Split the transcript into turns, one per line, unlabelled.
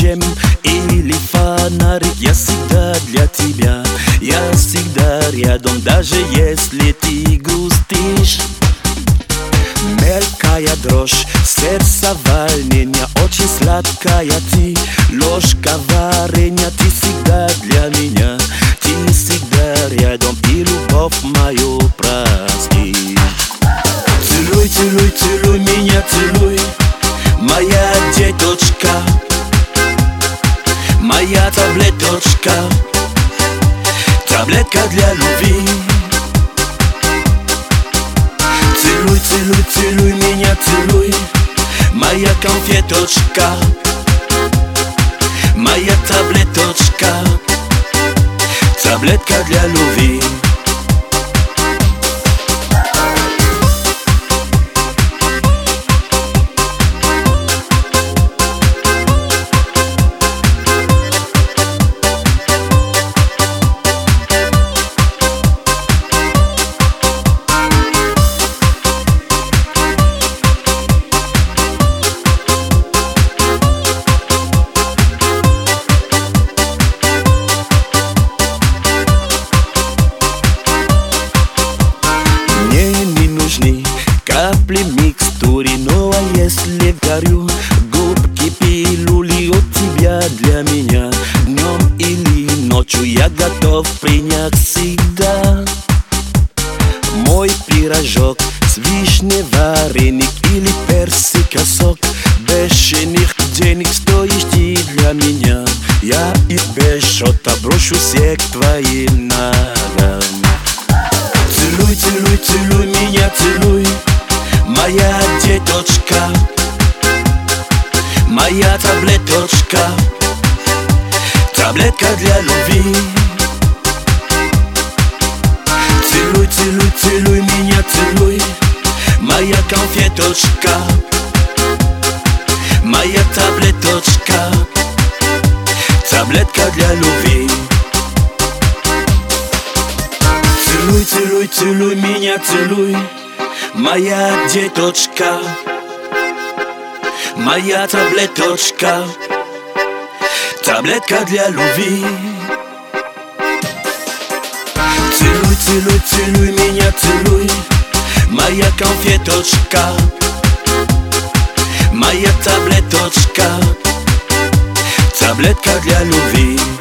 чем или фонарик. Я всегда для тебя, я всегда рядом, даже если ты грустишь. Мелкая дрожь, сердце волнение, очень сладкая ты, ложка варенья. Ты всегда для меня, ты всегда рядом, и любовь мою прости. Целуй, целуй, целуй меня, целуй, моя деточка, моя таблеточка, таблетка для любви. Целуй, целуй, целуй меня, целуй, моя конфеточка, моя таблеточка, таблетка для любви. Капли микстуры, ну а если горю, губки пилюли от тебя для меня. Днем или ночью я готов принять всегда. Мой пирожок с вишней, вареник или персика сок. Без шейных денег стоишь ты для меня. Я и без счета брошусь к твоим ногам. Целуй, целуй, целуй меня, целуй, моя деточка, моя таблеточка, таблетка для любви. Целуй, целуй, целуй меня, целуй, моя конфеточка, моя таблеточка, таблетка для любви. Целуй, целуй, целуй меня, целуй, моя деточка, моя таблеточка, таблетка для любви. Целуй, целуй, целуй меня, целуй, моя конфеточка, моя таблеточка, таблетка для любви.